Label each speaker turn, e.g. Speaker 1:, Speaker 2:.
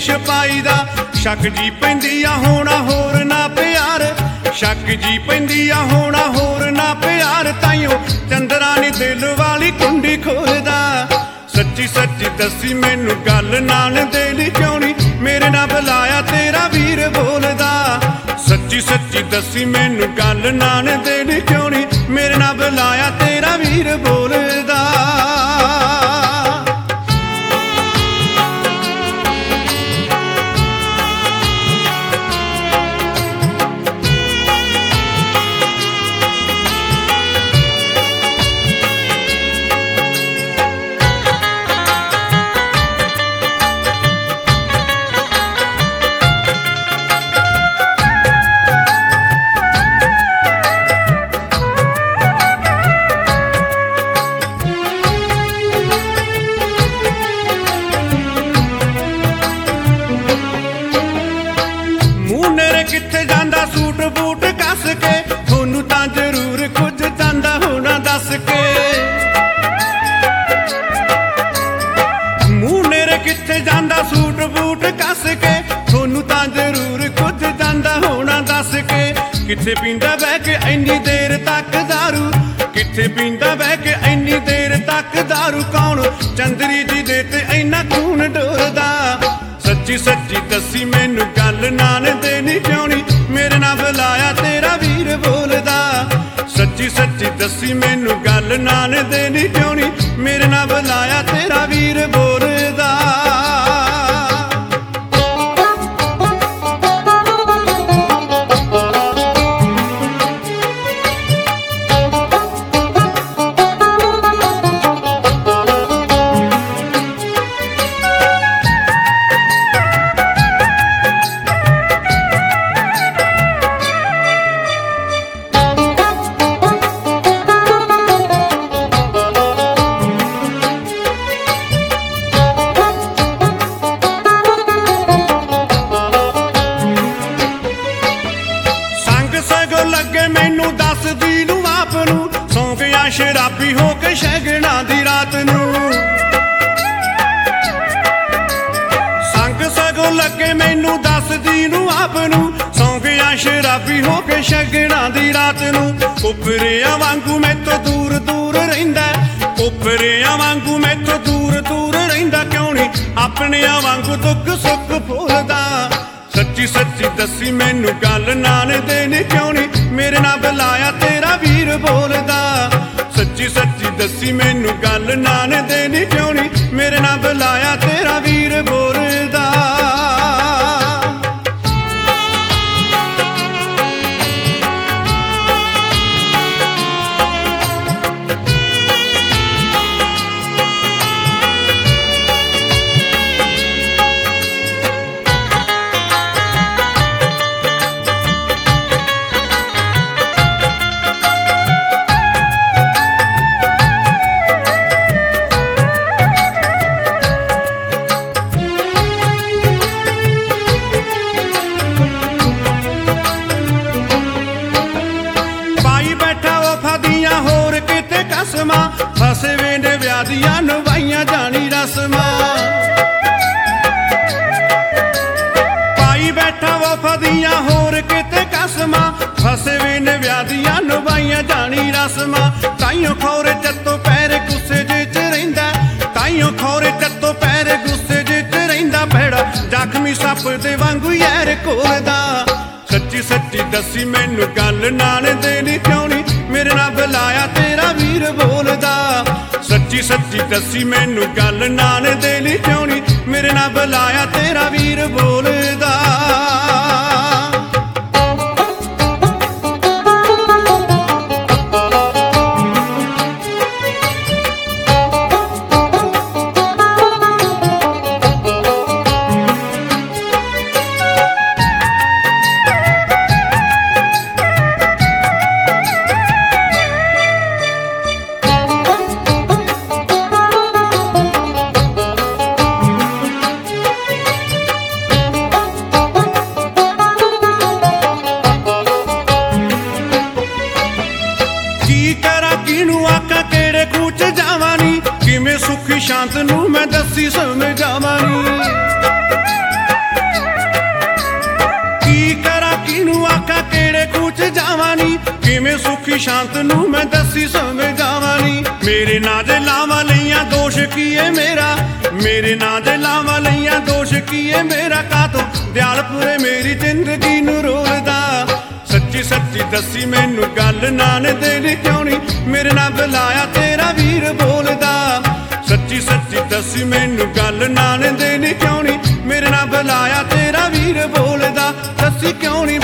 Speaker 1: ਛਪਾਈ ਦਾ। ਸ਼ੱਕ ਜੀ ਪੈਂਦੀ ਆ ਹੋਣਾ ਹੋਰ ਨਾ ਪਿਆਰ, ਸ਼ੱਕ ਜੀ ਪੈਂਦੀ ਆ ਹੋਣਾ ਹੋਰ ਨਾ ਪਿਆਰ। ਤਾਈਓ ਚੰਦਰਾ ਨੀ ਦਿਲ ਵਾਲੀ ਕੁੰਡੀ ਖੋਲਦਾ। ਸੱਚੀ ਸੱਚੀ ਦੱਸੀ ਮੈਨੂੰ ਗੱਲ ਨਾਨ ਦੇਣੀ ਕਿਉਂ ਨੀ ਮੇਰੇ ਨਾਲ ਬੁਲਾਇਆ ਤੇਰਾ ਵੀਰ ਬੋਲਦਾ। ਸੱਚੀ ਸੱਚੀ ਦੱਸੀ ਮੈਨੂੰ ਗੱਲ ਨਾਨ ਦੇਣੀ ਕਿਉਂ ਨੀ ਮੇਰੇ ਨਾਲ ਬੁਲਾਇਆ ਤੇਰਾ ਵੀਰ ਬੋਲਦਾ। ਕਿੱਥੇ ਜਾਂਦਾ ਸੂਟ ਬੂਟ ਕੱਸ ਕੇ, ਤੁਹਾਨੂੰ ਤਾਂ ਜ਼ਰੂਰ ਕੁਝ ਜਾਂਦਾ ਹੋਣਾ ਦੱਸ ਕੇ। ਮੂੰਹ ਨੇਰੇ ਕਿੱਥੇ ਜਾਂਦਾ ਸੂਟ ਬੂਟ ਕੱਸ ਕੇ, ਤੁਹਾਨੂੰ ਤਾਂ ਜ਼ਰੂਰ ਕੁਝ ਜਾਂਦਾ ਹੋਣਾ ਦੱਸ ਕੇ। ਕਿੱਥੇ ਪੀਂਦਾ ਬਹਿ ਕੇ ਇੰਨੀ ਦੇਰ ਤੱਕ ਦਾਰੂ, ਕਿੱਥੇ ਪੀਂਦਾ ਬਹਿ ਕੇ ਇੰਨੀ ਦੇਰ ਤੱਕ ਦਾਰੂ। ਕੌਣ ਚੰਦਰੀ ਜੀ ਦੇ ਤੇ ਇੰਨਾ ਖੂਨ ਡੋਲਦਾ। ਸੱਚੀ ਸੱਚੀ ਦੱਸੀ ਮੈਨੂੰ ਗੱਲ ਨਾਨ ਦੇਣੀ ਕਿਉਂ ਨੀ ਮੇਰੇ ਨਾਲ ਬੁਲਾਇਆ ਤੇਰਾ ਵੀਰ ਬੋਲਦਾ। ਸੱਚੀ ਸੱਚੀ ਦੱਸੀ ਮੈਨੂੰ ਗੱਲ ਨਾਨ ਦੇਣੀ ਕਿਉਂ ਨੀ ਮੇਰੇ ਨਾਲ ਬੁਲਾਇਆ ਤੇਰਾ ਵੀਰ ਬੋਲਦਾ। ਲੱਗੇ ਮੈਨੂੰ ਦੱਸਦੀ ਨੂੰ ਆਪ ਨੂੰ, ਸੌਂ ਗਿਆ ਸ਼ਰਾਬੀ ਹੋ ਕੇ ਸ਼ਗਨਾਂ ਦੀ ਰਾਤ ਨੂੰ। ਸੰਗ ਸਗੋਂ ਲੱਗੇ ਮੈਨੂੰ ਦੱਸਦੀ ਨੂੰ ਆਪ ਨੂੰ, ਸੌਂ ਗਿਆ ਸ਼ਰਾਬੀ ਹੋ ਕੇ ਸ਼ਗਨਾਂ ਦੀ ਰਾਤ ਨੂੰ। ਉਪਰਿਆਂ ਵਾਂਗੂ ਮੈਥੋਂ ਦੂਰ ਦੂਰ ਰਹਿੰਦਾ, ਉਪਰਿਆਂ ਵਾਂਗੂ ਮੈਥੋਂ ਦੂਰ ਦੂਰ ਰਹਿੰਦਾ। ਕਿਉਂ ਨੀ ਆਪਣਿਆਂ ਵਾਂਗੂ ਦੁੱਖ ਸੁੱਖ ਭੁੱਲਦਾ। ਸੱਚੀ ਸੱਚੀ ਦੱਸੀ ਮੈਨੂੰ ਗੱਲ ਨਾਨ ਦੇਣੀ ਕਿਉਂ ਨੀ ਮੇਰੇ ਨਾਲ ਬੁਲਾਇਆ ਤੇਰਾ ਵੀਰ ਬੋਲਦਾ। ਸੱਚੀ ਸੱਚੀ ਦੱਸੀ ਮੈਨੂੰ ਗੱਲ ਨਾਨ ਦੇਣੀ ਕਿਉਂ ਨੀ ਮੇਰੇ ਨਾਲ ਬੁਲਾਇਆ ਤੇਰਾ ਵੀਰ ਬੋਲਦਾ। ਹੋਰ ਕਿਤੇ ਕਸਮਾਂ ਫਸੇ ਵੇ ਨੇ ਵਿਆਹ ਦੀਆਂ ਨਿਭਾਈਆਂ ਜਾਣੀ ਰਸਮਾਂ। ਪਾਈ ਬੈਠਾ ਵਫਾ ਦੀਆਂ ਹੋਰ ਕਿਤੇ ਕਸਮਾਂ ਫਸੇ ਵੇ ਨੇ ਵਿਆਹ ਦੀਆਂ ਨਿਭਾਈਆਂ ਜਾਣੀ ਰਸਮਾਂ। ਤਾਈਓ ਖੌਰੇ ਚੱਤੋ ਪੈਰ ਗੁੱਸੇ ਜੇ ਚ ਰਹਿੰਦਾ, ਤਾਈਓ ਖੌਰੇ ਚੱਤੋ ਪੈਰ ਗੁੱਸੇ ਜੇ ਚ ਰਹਿੰਦਾ। ਭੈੜਾ ਜ਼ਖਮੀ ਸੱਪ ਦੇ ਵਾਂਗੂ ਯਾਰ ਕੋਲਦਾ। ਸੱਚੀ ਸੱਚੀ ਦੱਸੀ ਮੈਨੂੰ ਗੱਲ ਨਾਨ ਦੇਣੀ ਕਿਉਂ ਨੀ ਮੇਰੇ ਨਾਲ ਬੁਲਾਇਆ ਤੇਰਾ ਵੀਰ ਬੋਲਦਾ। ਸੱਚੀ ਸੱਚੀ ਦੱਸੀ ਮੈਨੂੰ ਗੱਲ ਨਾਨ ਦੇਣੀ ਕਿਉਂ ਨੀ ਮੇਰੇ ਨਾਲ ਬੁਲਾਇਆ ਤੇਰਾ ਵੀਰ ਬੋਲਦਾ। ਸ਼ਾਂਤ ਨੂੰ ਮੈਂ ਦੱਸੀ ਸਮਝਾਵਾਂ ਨੀ। ਇਹ ਸੁਖੀ ਸ਼ਾਂਤ ਨੂੰ ਮੈਂ ਦੱਸੀ ਸਮਝਾਵਾਂ ਨੀ। ਮੇਰੇ ਨਾਂ ਦੇ ਲਾਵਾਂ ਲਈਆਂ ਦੋਸ਼ ਕੀ ਏ ਮੇਰਾ, ਮੇਰੇ ਨਾਂ ਦੇ ਲਾਵਾਂ ਲਈਆਂ ਦੋਸ਼ ਕੀ ਏ ਮੇਰਾ, ਕਾਤੋਂ ਦਿਆਲਪੁਰੇ ਮੇਰੀ ਜ਼ਿੰਦਗੀ ਨੂੰ ਰੋਲਦਾ। ਸੱਚੀ ਸੱਚੀ ਦੱਸੀ ਮੈਨੂੰ ਗੱਲ ਨਾਨ ਦੇ ਕਿਉਂ ਨੀ ਮੇਰੇ ਨਾਲ ਬੁਲਾਇਆ ਤੇਰਾ ਵੀਰ ਬੋਲਦਾ। ਸੱਚੀ ਸੱਚੀ ਦੱਸੀ ਮੈਨੂੰ ਗੱਲ ਨਾਨ ਦੇ ਕਿਉਂ ਨੀ ਮੇਰੇ ਨਾਲ ਬੁਲਾਇਆ ਤੇਰਾ ਵੀਰ ਬੋਲਦਾ। ਦੱਸੀ ਕਿਉਂ ਨੀ